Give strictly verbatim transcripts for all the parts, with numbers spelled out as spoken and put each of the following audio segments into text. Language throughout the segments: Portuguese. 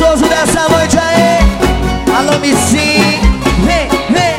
gostoso dessa noite aí. Alô, Missim, vem, vem.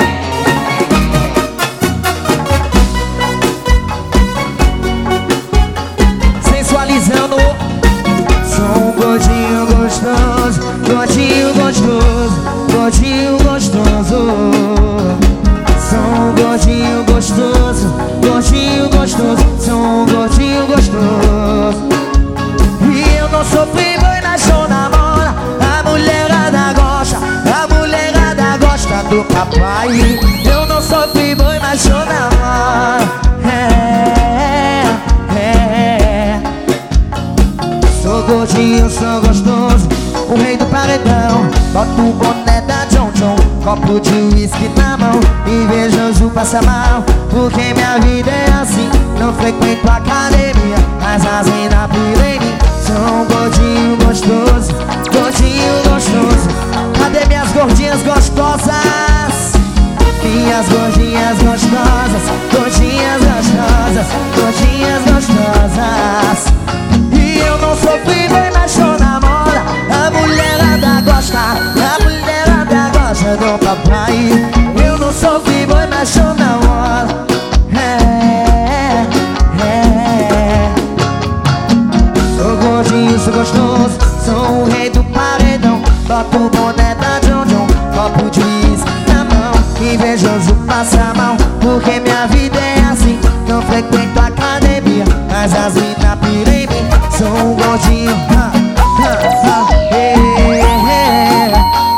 Sensualizando. Sou um gordinho gostoso, gordinho gostoso, gordinho gostoso. Sou um gordinho gostoso, gordinho gostoso. Sou um gordinho gostoso. E eu não sou playboy, mas sou namora. A mulherada gosta, a mulherada gosta do papai. Eu não sou playboy, mas sou namora. É, é. Sou gordinho, sou gostoso, o rei do paredão. Boto o boné da John John, copo de uísque na mão, invejoso passa mal, porque minha vida é assim. Não frequento academia, mas as mina pira em mim. Sou um gordinho gostoso, gordinho gostoso. Cadê minhas gordinhas gostosas? Minhas gordinhas gostosas, gordinhas gostosas, gordinhas gostosas. E eu não sou playboy, mas sou namora. A mulherada gosta, a mulherada gosta do papai. Eu não sou playboy, mas sou namora. É, é. Sou gordinho, sou gostoso, sou o rei do paredão. Boto o boné da John John, copo de uísque na mão, invejoso passa mal, porque minha vida é assim. Não frequento academia, mas as mina pira em mim. Sou um gordinho, ha, ha, ha, é, é.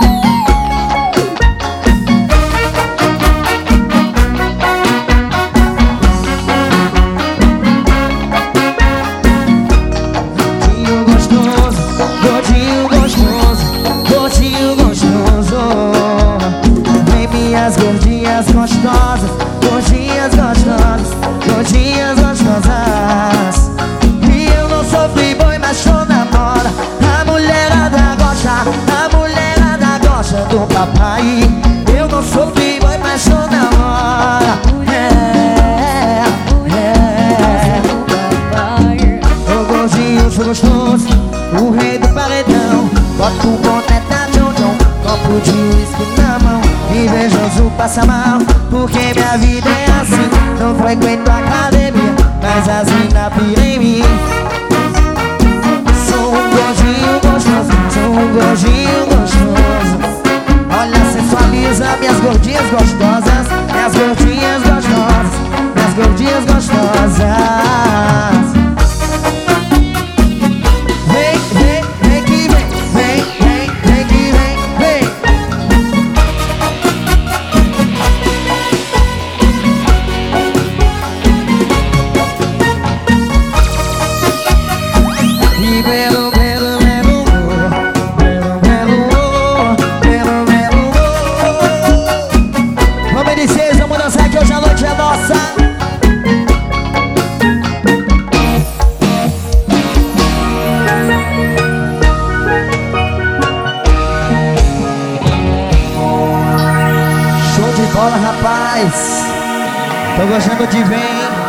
Gordinho gostoso, gordinho gostoso, gordinho gostoso. Vem minhas gordinhas gostosas, gordinhas gostosas, gordinhas gostosas. Sou playboy, mas sou namora. A mulherada gosta, a mulherada gosta do papai. Eu não sou playboy, mas sou namora. É, é. Sou gordinho, sou gostoso, o rei do paredão. Boto o boné da John John, copo de uísque na mão, invejoso passa mal, porque minha vida é assim. Não frequento academia, mas as mina pira em mim. Sou um gordinho gostoso, sou um gordinho gostoso. Olha, sensualiza minhas gordinhas gostosas, minhas gordinhas gostosas, minhas gordinhas gostosas. Vem, vem, vem que vem, vem, vem, vem que vem, vem. E pelo Bola, rapaz, tô gostando de vem.